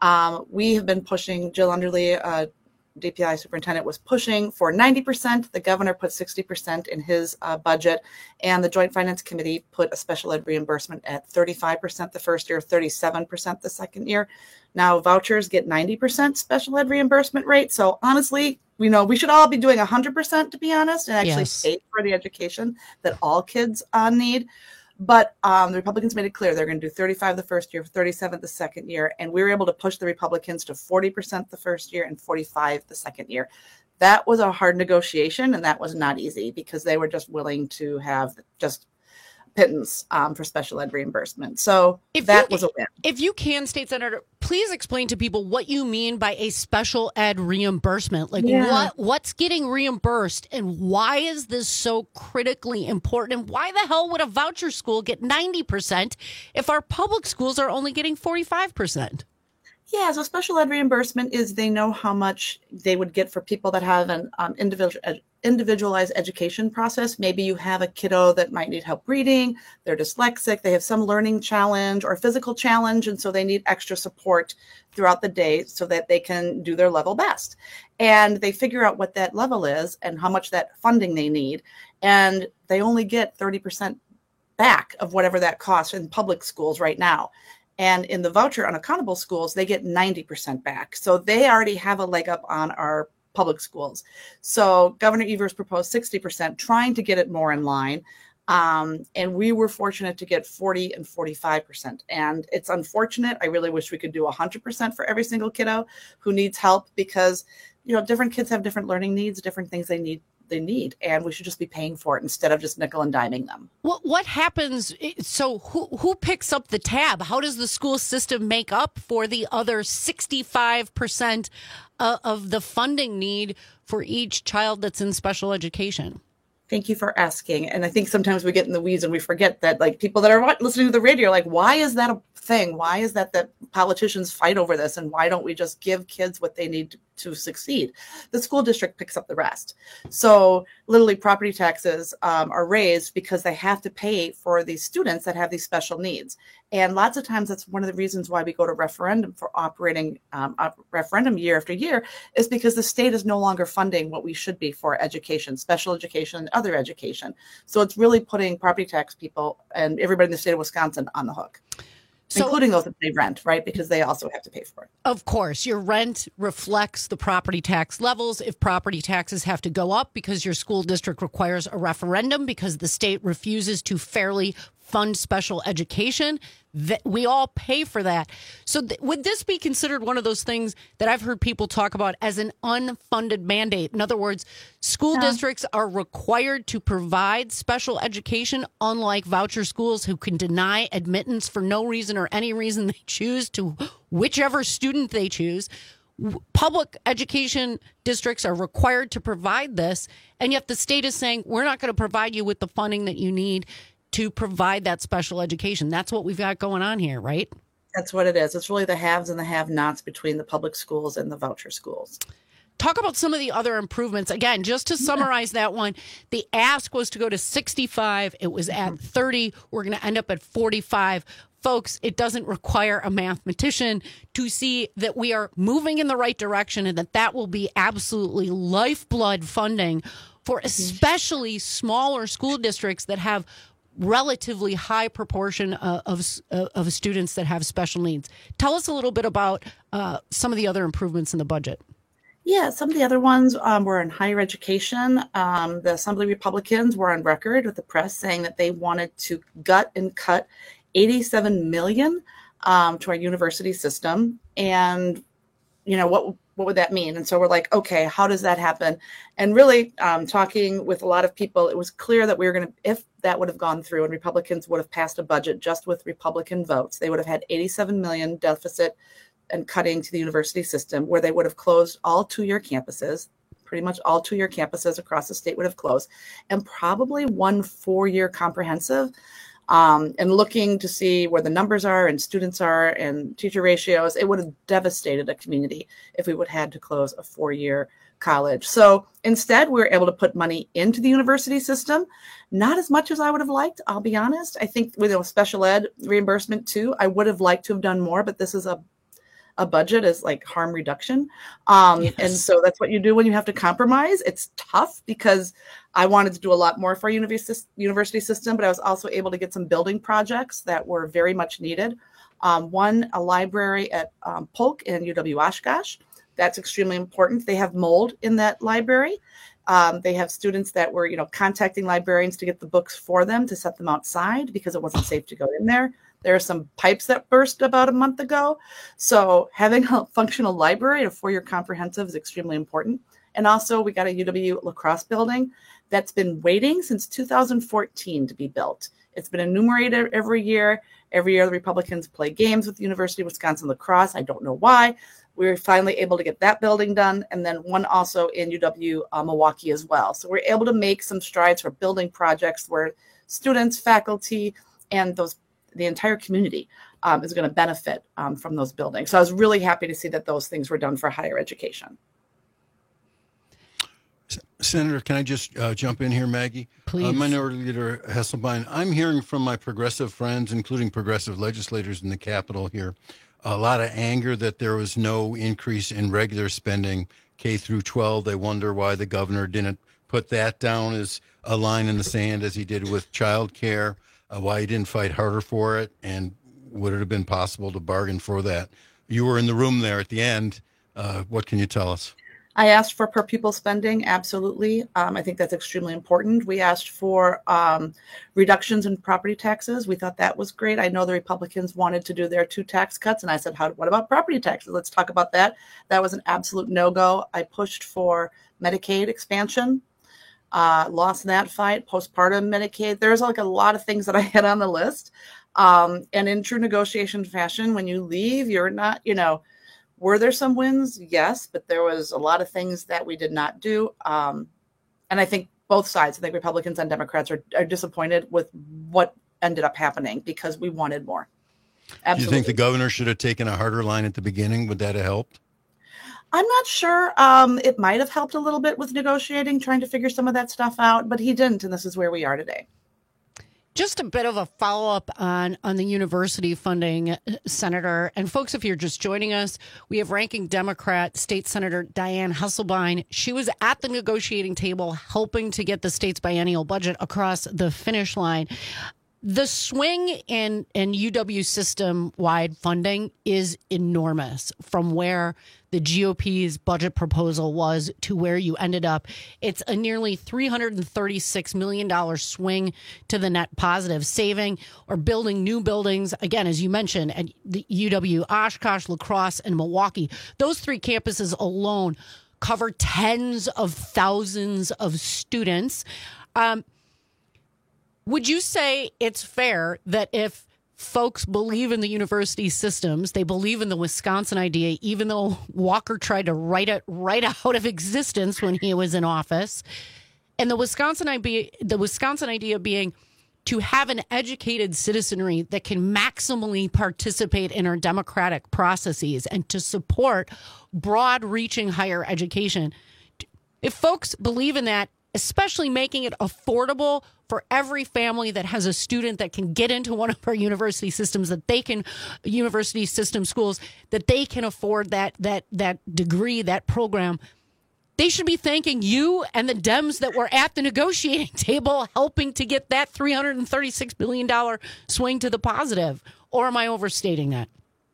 We have been pushing, Jill Underly, DPI superintendent, was pushing for 90%. The governor put 60% in his budget, and the Joint Finance Committee put a special ed reimbursement at 35% the first year, 37% the second year. Now vouchers get 90% special ed reimbursement rate. So honestly, we should all be doing 100%, to be honest, and actually pay for the education that all kids need. But the Republicans made it clear they're going to do 35 the first year, 37 the second year. And we were able to push the Republicans to 40% the first year and 45 the second year. That was a hard negotiation, and that was not easy because they were just willing to have just pittance for special ed reimbursement. So that was a win. If you can, State Senator, please explain to people what you mean by a special ed reimbursement. Like what's getting reimbursed and why is this so critically important? And why the hell would a voucher school get 90% if our public schools are only getting 45%? Yeah, so special ed reimbursement is they know how much they would get for people that have an individualized education process. Maybe you have a kiddo that might need help reading, they're dyslexic, they have some learning challenge or physical challenge, and so they need extra support throughout the day so that they can do their level best. And they figure out what that level is and how much that funding they need, and they only get 30% back of whatever that costs in public schools right now. And in the voucher unaccountable schools, they get 90% back. So they already have a leg up on our public schools. So Governor Evers proposed 60%, trying to get it more in line. And we were fortunate to get 40 and 45%. And it's unfortunate. I really wish we could do 100% for every single kiddo who needs help because, different kids have different learning needs, different things they need, and we should just be paying for it instead of just nickel and diming them. What happens? So who picks up the tab? How does the school system make up for the other 65% of the funding need for each child that's in special education? Thank you for asking. And I think sometimes we get in the weeds and we forget that, like, people that are listening to the radio are like, why is that a thing? Why is that politicians fight over this? And why don't we just give kids what they need to succeed? The school district picks up the rest. So literally property taxes are raised because they have to pay for these students that have these special needs. And lots of times that's one of the reasons why we go to referendum for operating referendum year after year is because the state is no longer funding what we should be for education, special education, and other education. So it's really putting property tax people and everybody in the state of Wisconsin on the hook. So, including those that pay rent, right? Because they also have to pay for it. Of course, your rent reflects the property tax levels. If property taxes have to go up because your school district requires a referendum because the state refuses to fairly fund special education. That we all pay for that. So would this be considered one of those things that I've heard people talk about as an unfunded mandate? In other words, school districts are required to provide special education, unlike voucher schools who can deny admittance for no reason or any reason they choose to whichever student they choose. Public education districts are required to provide this, and yet the state is saying, we're not going to provide you with the funding that you need to provide that special education. That's what we've got going on here, right? That's what it is. It's really the haves and the have-nots between the public schools and the voucher schools. Talk about some of the other improvements. Again, just to summarize that one, the ask was to go to 65. It was at 30. We're going to end up at 45. Folks, it doesn't require a mathematician to see that we are moving in the right direction and that will be absolutely lifeblood funding for especially smaller school districts that have relatively high proportion of students that have special needs. Tell us a little bit about some of the other improvements in the budget. Yeah, some of the other ones were in higher education. The Assembly Republicans were on record with the press saying that they wanted to gut and cut $87 million to our university system. And, you know, what would that mean? And so we're like, okay, how does that happen? And really talking with a lot of people, it was clear that we were going to, if that would have gone through and Republicans would have passed a budget just with Republican votes, they would have had $87 million deficit and cutting to the university system, where they would have closed all 2-year campuses. Pretty much all 2-year campuses across the state would have closed, and probably 1 4-year comprehensive. And looking to see where the numbers are and students are and teacher ratios, it would have devastated a community if we would have had to close a 4-year college. So instead, we were able to put money into the university system, not as much as I would have liked, I'll be honest. I think with a special ed reimbursement too, I would have liked to have done more, but this is a budget is like harm reduction. Yes. And so that's what you do when you have to compromise. It's tough because I wanted to do a lot more for our university system, but I was also able to get some building projects that were very much needed. One, a library at Polk and UW Oshkosh. That's extremely important. They have mold in that library. They have students that were, contacting librarians to get the books for them to set them outside because it wasn't safe to go in there. There are some pipes that burst about a month ago. So having a functional library, a 4-year comprehensive, is extremely important. And also we got a UW lacrosse building that's been waiting since 2014 to be built. It's been enumerated every year. Every year the Republicans play games with the University of Wisconsin lacrosse. I don't know why. We were finally able to get that building done. And then one also in UW Milwaukee as well. So we're able to make some strides for building projects where students, faculty, and the entire community is going to benefit from those buildings. So I was really happy to see that those things were done for higher education. Senator, can I just jump in here, Maggie? Please. Minority Leader Hesselbein, I'm hearing from my progressive friends, including progressive legislators in the Capitol here, a lot of anger that there was no increase in regular spending, K through 12. They wonder why the governor didn't put that down as a line in the sand as he did with child care. Why he didn't fight harder for it, and would it have been possible to bargain for that? You were in the room there at the end. What can you tell us? I asked for per pupil spending, absolutely. I think that's extremely important. We asked for reductions in property taxes. We thought that was great. I know the Republicans wanted to do their 2 tax cuts, and I said, what about property taxes? Let's talk about that. That was an absolute no-go. I pushed for Medicaid expansion. Lost that fight, postpartum Medicaid. There's like a lot of things that I had on the list. And in true negotiation fashion, when you leave, you're not, were there some wins? Yes, but there was a lot of things that we did not do. And I think both sides, I think Republicans and Democrats are disappointed with what ended up happening because we wanted more. Absolutely. Do you think the governor should have taken a harder line at the beginning? Would that have helped? I'm not sure. It might have helped a little bit with negotiating, trying to figure some of that stuff out, but he didn't, and this is where we are today. Just a bit of a follow-up on the university funding, Senator. And folks, if you're just joining us, we have ranking Democrat State Senator Dianne Hesselbein. She was at the negotiating table helping to get the state's biennial budget across the finish line. The swing in UW system-wide funding is enormous from where the GOP's budget proposal was to where you ended up. It's a nearly $336 million swing to the net positive, saving or building new buildings. Again, as you mentioned, at the UW Oshkosh, La Crosse, and Milwaukee. Those 3 campuses alone cover tens of thousands of students. Would you say it's fair that if folks believe in the university systems, they believe in the Wisconsin idea, even though Walker tried to write it right out of existence when he was in office, and the Wisconsin idea being to have an educated citizenry that can maximally participate in our democratic processes and to support broad-reaching higher education. If folks believe in that, especially making it affordable for every family that has a student that can get into one of our university systems, university system schools, that they can afford that degree, that program, they should be thanking you and the Dems that were at the negotiating table helping to get that $336 billion swing to the positive. Or am I overstating that?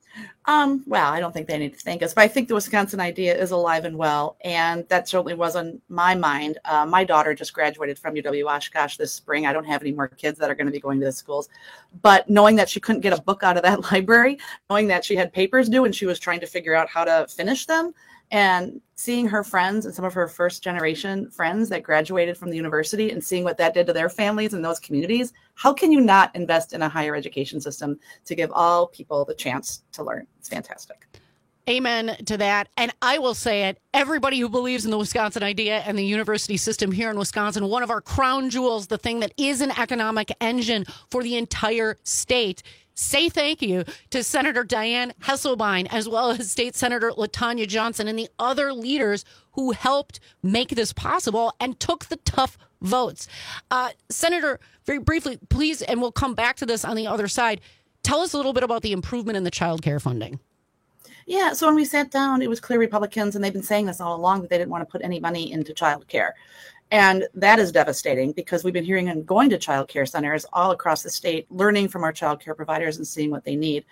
Well, I don't think they need to thank us, but I think the Wisconsin idea is alive and well, and that certainly was on my mind. My daughter just graduated from UW Oshkosh this spring. I don't have any more kids that are going to be going to the schools, but knowing that she couldn't get a book out of that library, knowing that she had papers due and she was trying to figure out how to finish them, and seeing her friends and some of her first generation friends that graduated from the university and seeing what that did to their families and those communities, how can you not invest in a higher education system to give all people the chance to learn? It's fantastic. Amen to that. And I will say it, everybody who believes in the Wisconsin idea and the university system here in Wisconsin, one of our crown jewels, the thing that is an economic engine for the entire state, say thank you to Senator Dianne Hasselbein, as well as State Senator LaTanya Johnson and the other leaders who helped make this possible and took the tough votes. Senator, very briefly, please, and we'll come back to this on the other side, tell us a little bit about the improvement in the child care funding. Yeah, so when we sat down, it was clear Republicans, and they've been saying this all along, that they didn't want to put any money into child care. And that is devastating because we've been hearing and going to child care centers all across the state, learning from our child care providers and seeing what they need.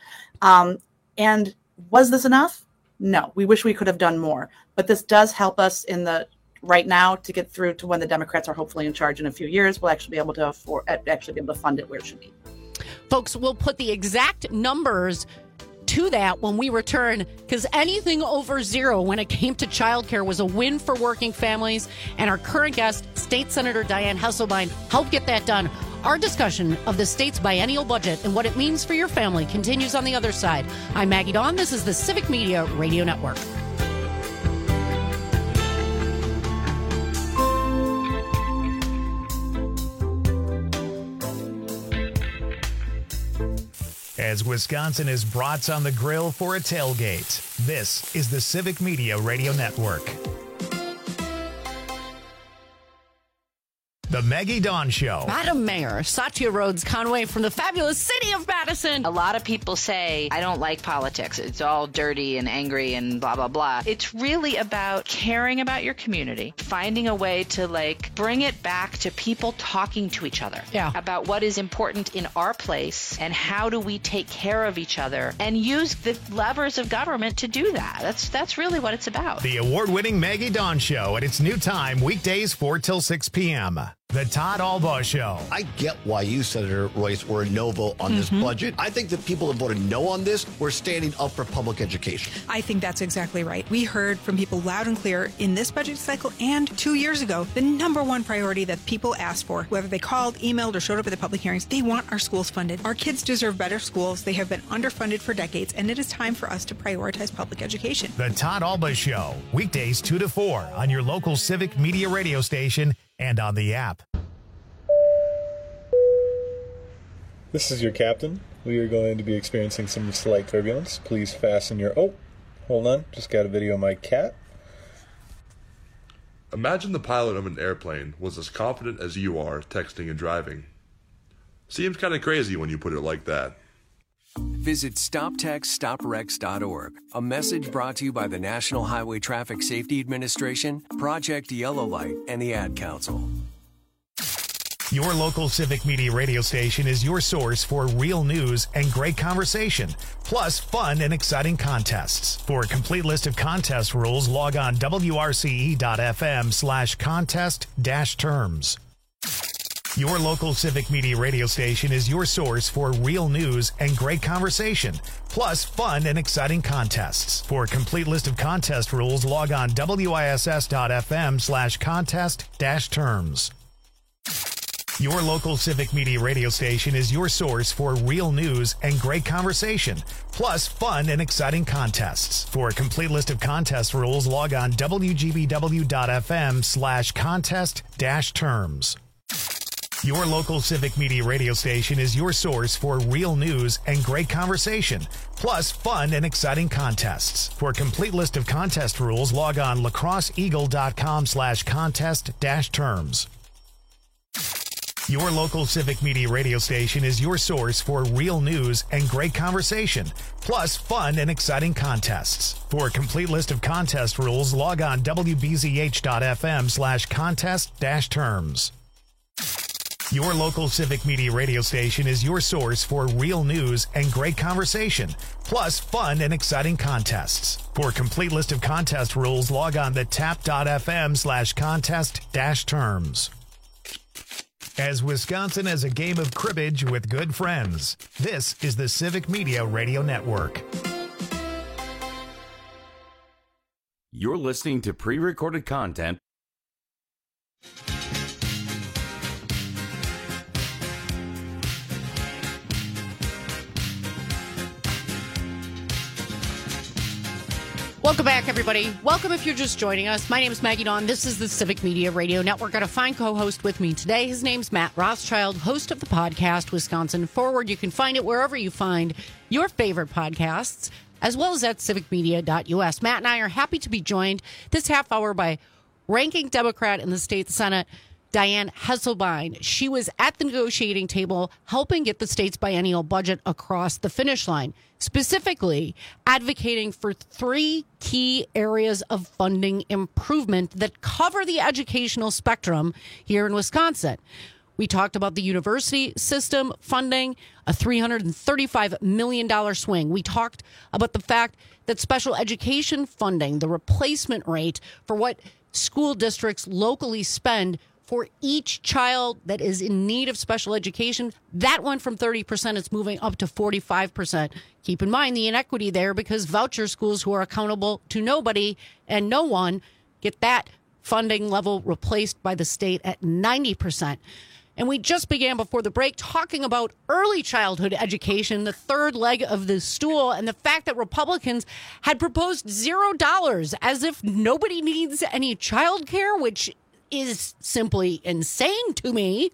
And was this enough? No, we wish we could have done more. But this does help us in the right now to get through to when the Democrats are hopefully in charge in a few years. We'll actually be able to fund it where it should be. Folks, we'll put the exact numbers to that when we return, because anything over zero when it came to childcare was a win for working families. And our current guest, State Senator Dianne Hasselbein, helped get that done. Our discussion of the state's biennial budget and what it means for your family continues on the other side. I'm Maggie Dawn. This is the Civic Media Radio Network. As Wisconsin is brats on the grill for a tailgate, this is the Civic Media Radio Network. The Maggie Dawn Show. Madam Mayor, Satya Rhodes Conway from the fabulous city of Madison. A lot of people say, I don't like politics. It's all dirty and angry and blah, blah, blah. It's really about caring about your community, finding a way to bring it back to people talking to each other about what is important in our place and how do we take care of each other and use the levers of government to do that. That's really what it's about. The award-winning Maggie Dawn Show at its new time, weekdays 4 till 6 p.m. The Todd Albaugh Show. I get why you, Senator Royce, were a no vote on this budget. I think the people that voted no on this were standing up for public education. I think that's exactly right. We heard from people loud and clear in this budget cycle and 2 years ago, the number one priority that people asked for, whether they called, emailed, or showed up at the public hearings, they want our schools funded. Our kids deserve better schools. They have been underfunded for decades, and it is time for us to prioritize public education. The Todd Albaugh Show, weekdays 2 to 4 on your local Civic Media radio station and on the app. This is your captain. We are going to be experiencing some slight turbulence. Please fasten your... Oh, hold on. Just got a video of my cat. Imagine the pilot of an airplane was as confident as you are texting and driving. Seems kind of crazy when you put it like that. Visit StopTextStopWrecks.org. A message brought to you by the National Highway Traffic Safety Administration, Project Yellow Light, and the Ad Council. Your local Civic Media radio station is your source for real news and great conversation, plus fun and exciting contests. For a complete list of contest rules, log on wrce.fm/contest-terms. Your local Civic Media radio station is your source for real news and great conversation, plus fun and exciting contests. For a complete list of contest rules, log on wiss.fm/contest-terms. Your local Civic Media radio station is your source for real news and great conversation, plus fun and exciting contests. For a complete list of contest rules, log on wgbw.fm/contest-terms. Your local Civic Media radio station is your source for real news and great conversation, plus fun and exciting contests. For a complete list of contest rules, log on lacrosseeagle.com/contest-terms. Your local Civic Media radio station is your source for real news and great conversation, plus fun and exciting contests. For a complete list of contest rules, log on wbzh.fm/contest-terms. Your local Civic Media radio station is your source for real news and great conversation, plus fun and exciting contests. For a complete list of contest rules, log on to tap.fm/contest-terms. As Wisconsin as a game of cribbage with good friends, this is the Civic Media Radio Network. You're listening to pre-recorded content. Welcome back, everybody. Welcome if you're just joining us. My name is Maggie Dawn. This is the Civic Media Radio Network. Got a fine co-host with me today. His name's Matt Rothschild, host of the podcast Wisconsin Forward. You can find it wherever you find your favorite podcasts, as well as at civicmedia.us. Matt and I are happy to be joined this half hour by ranking Democrat in the state Senate, Diane Hesselbein. She was at the negotiating table helping get the state's biennial budget across the finish line, specifically advocating for 3 key areas of funding improvement that cover the educational spectrum here in Wisconsin. We talked about the university system funding, a $335 million swing. We talked about the fact that special education funding, the replacement rate for what school districts locally spend for each child that is in need of special education, that went from 30%, it's moving up to 45%. Keep in mind the inequity there, because voucher schools who are accountable to nobody and no one get that funding level replaced by the state at 90%. And we just began before the break talking about early childhood education, the third leg of the stool, and the fact that Republicans had proposed $0, as if nobody needs any child care, which is simply insane to me.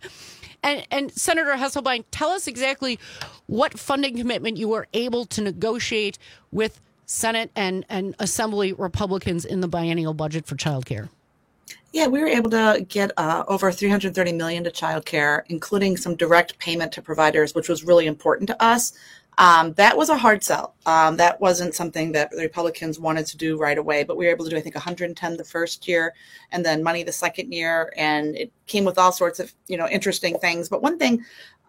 And Senator Hesselbein, tell us exactly what funding commitment you were able to negotiate with Senate and Assembly Republicans in the biennial budget for child care. Yeah, we were able to get over $330 million to child care, including some direct payment to providers, which was really important to us. That was a hard sell. That wasn't something that the Republicans wanted to do right away, but we were able to do, I think, 110 the first year and then money the second year. And it came with all sorts of, interesting things. But one thing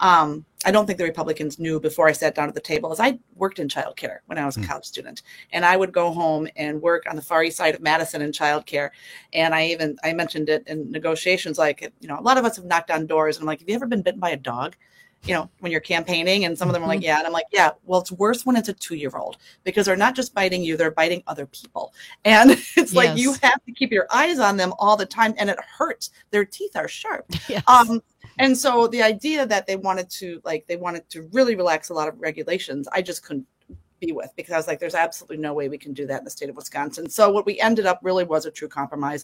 I don't think the Republicans knew before I sat down at the table is I worked in childcare when I was a college student, and I would go home and work on the far east side of Madison in childcare. And I mentioned it in negotiations, like, a lot of us have knocked on doors and I'm like, have you ever been bitten by a dog? When you're campaigning, and some of them are like, yeah. And I'm like, yeah, well, it's worse when it's a 2-year-old, because they're not just biting you, they're biting other people. And it's like, you have to keep your eyes on them all the time, and it hurts. Their teeth are sharp. Yes. And so the idea that they wanted to really relax a lot of regulations, I just couldn't be with, because I was like, there's absolutely no way we can do that in the state of Wisconsin. So what we ended up really was a true compromise.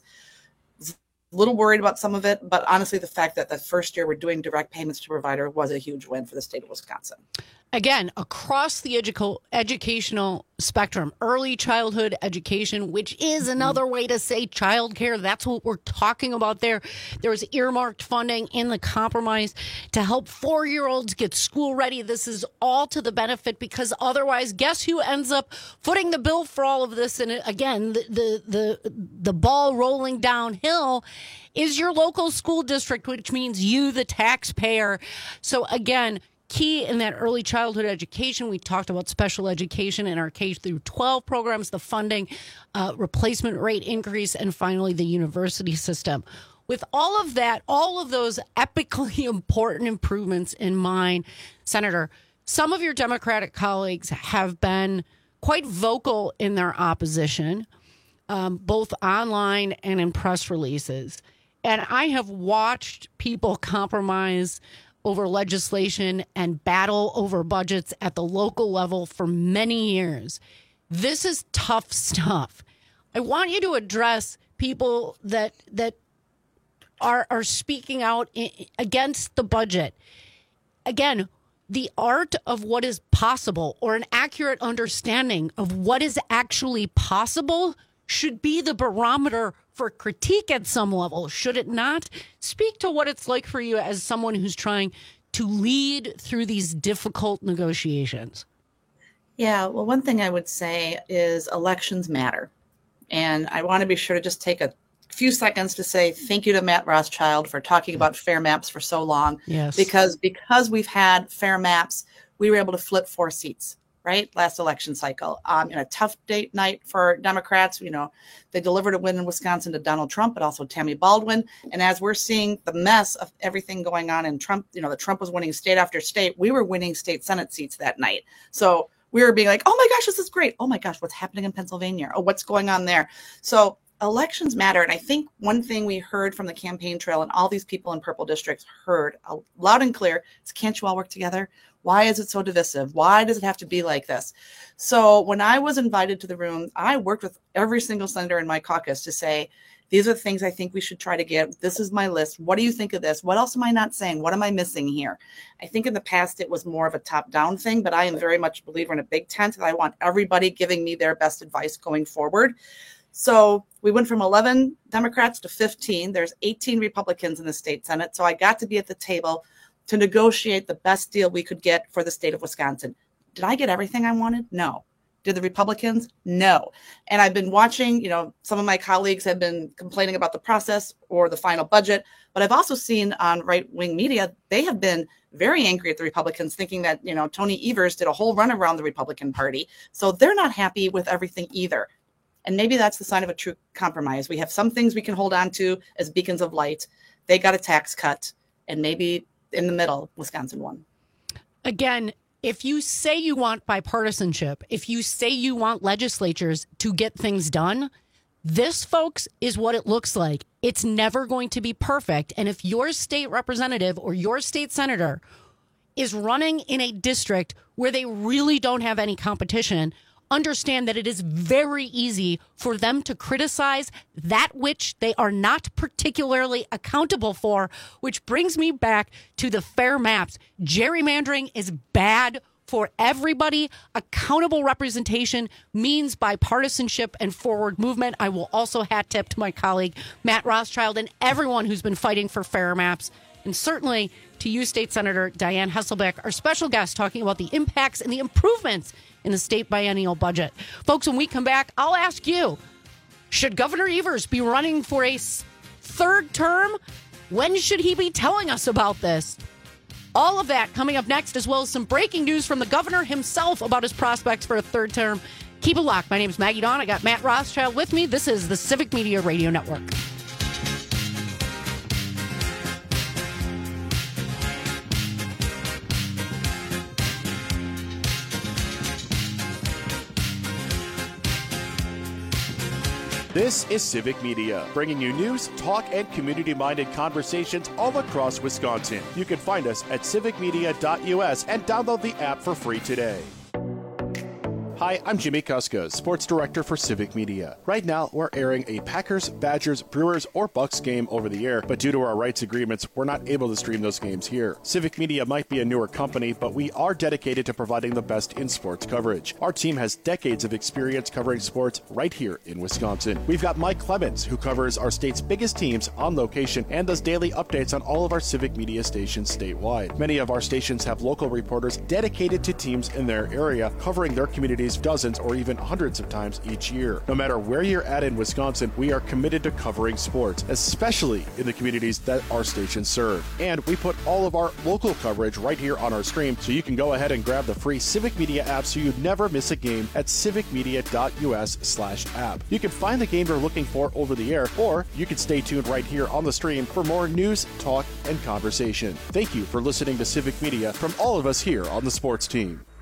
A little worried about some of it, but honestly, the fact that the first year we're doing direct payments to provider was a huge win for the state of Wisconsin. Again, across the educational spectrum, early childhood education, which is another way to say childcare. That's what we're talking about there. There was earmarked funding in the compromise to help 4-year-olds get school ready. This is all to the benefit, because otherwise, guess who ends up footing the bill for all of this? And again, the ball rolling downhill is your local school district, which means you, the taxpayer. So again, key in that early childhood education. We talked about special education in our K through 12 programs, the funding, replacement rate increase, and finally the university system. With all of that, all of those epically important improvements in mind, Senator, some of your Democratic colleagues have been quite vocal in their opposition, both online and in press releases. And I have watched people compromise over legislation and battle over budgets at the local level for many years. This is tough stuff. I want you to address people that are speaking out against the budget. Again, the art of what is possible, or an accurate understanding of what is actually possible, should be the barometer for critique at some level, should it not? Speak to what it's like for you as someone who's trying to lead through these difficult negotiations. Yeah, well, one thing I would say is elections matter. And I want to be sure to just take a few seconds to say thank you to Matt Rothschild for talking about fair maps for so long. Yes. Because we've had fair maps, we were able to flip 4 seats, right? Last election cycle. In a tough date night for Democrats, they delivered a win in Wisconsin to Donald Trump, but also Tammy Baldwin. And as we're seeing the mess of everything going on in Trump, the Trump was winning state after state. We were winning state Senate seats that night. So we were being like, oh my gosh, this is great. Oh my gosh, what's happening in Pennsylvania? Oh, what's going on there? So elections matter. And I think one thing we heard from the campaign trail, and all these people in purple districts heard loud and clear, is, can't you all work together? Why is it so divisive? Why does it have to be like this? So when I was invited to the room, I worked with every single senator in my caucus to say, these are the things I think we should try to get. This is my list. What do you think of this? What else am I not saying? What am I missing here? I think in the past it was more of a top-down thing, but I am very much a believer in a big tent, and I want everybody giving me their best advice going forward. So we went from 11 Democrats to 15. There's 18 Republicans in the state Senate. So I got to be at the table to negotiate the best deal we could get for the state of Wisconsin. Did I get everything I wanted? No. Did the Republicans? No. And I've been watching, some of my colleagues have been complaining about the process or the final budget, but I've also seen on right-wing media, they have been very angry at the Republicans, thinking that, Tony Evers did a whole run around the Republican Party. So they're not happy with everything either. And maybe that's the sign of a true compromise. We have some things we can hold on to as beacons of light. They got a tax cut, and maybe in the middle, Wisconsin won. Again, if you say you want bipartisanship, if you say you want legislatures to get things done, this, folks, is what it looks like. It's never going to be perfect. And if your state representative or your state senator is running in a district where they really don't have any competition, understand that it is very easy for them to criticize that which they are not particularly accountable for, which brings me back to the fair maps. Gerrymandering is bad for everybody. Accountable representation means bipartisanship and forward movement. I will also hat tip to my colleague, Matt Rothschild, and everyone who's been fighting for fair maps. And certainly to you, State Senator Diane Hesselbeck, our special guest, talking about the impacts and the improvements in the state biennial budget. Folks, when we come back, I'll ask you, should Governor Evers be running for a third term? When should he be telling us about this? All of that coming up next, as well as some breaking news from the governor himself about his prospects for a third term. Keep it locked. My name is Maggie Dawn. I got Matt Rothschild with me. This is the Civic Media Radio Network. This is Civic Media, bringing you news, talk, and community-minded conversations all across Wisconsin. You can find us at civicmedia.us and download the app for free today. Hi, I'm Jimmy Kuska, Sports Director for Civic Media. Right now, we're airing a Packers, Badgers, Brewers, or Bucks game over the air, but due to our rights agreements, we're not able to stream those games here. Civic Media might be a newer company, but we are dedicated to providing the best in sports coverage. Our team has decades of experience covering sports right here in Wisconsin. We've got Mike Clemens, who covers our state's biggest teams on location and does daily updates on all of our Civic Media stations statewide. Many of our stations have local reporters dedicated to teams in their area, covering their communities dozens or even hundreds of times each year. No matter where you're at in Wisconsin, we are committed to covering sports, especially in the communities that our stations serve. And we put all of our local coverage right here on our stream, so you can go ahead and grab the free Civic Media app so you never miss a game at civicmedia.us/app. You can find the game you're looking for over the air, or you can stay tuned right here on the stream for more news, talk, and conversation. Thank you for listening to Civic Media from all of us here on the sports team.